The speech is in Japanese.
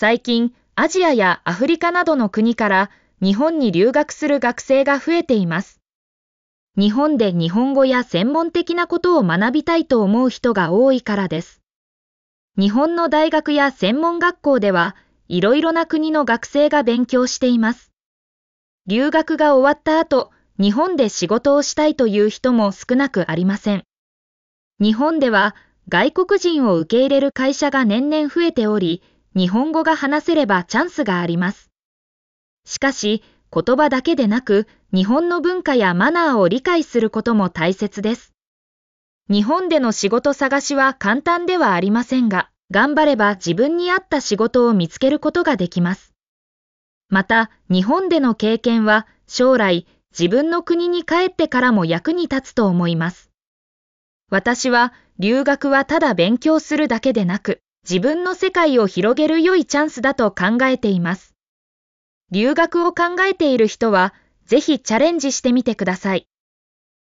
最近、アジアやアフリカなどの国から日本に留学する学生が増えています。日本で日本語や専門的なことを学びたいと思う人が多いからです。日本の大学や専門学校では、いろいろな国の学生が勉強しています。留学が終わった後、日本で仕事をしたいという人も少なくありません。日本では外国人を受け入れる会社が年々増えており、日本語が話せればチャンスがあります。しかし、言葉だけでなく、日本の文化やマナーを理解することも大切です。日本での仕事探しは簡単ではありませんが、頑張れば自分に合った仕事を見つけることができます。また、日本での経験は将来、自分の国に帰ってからも役に立つと思います。私は、留学はただ勉強するだけでなく、自分の世界を広げる良いチャンスだと考えています。留学を考えている人は、ぜひチャレンジしてみてください。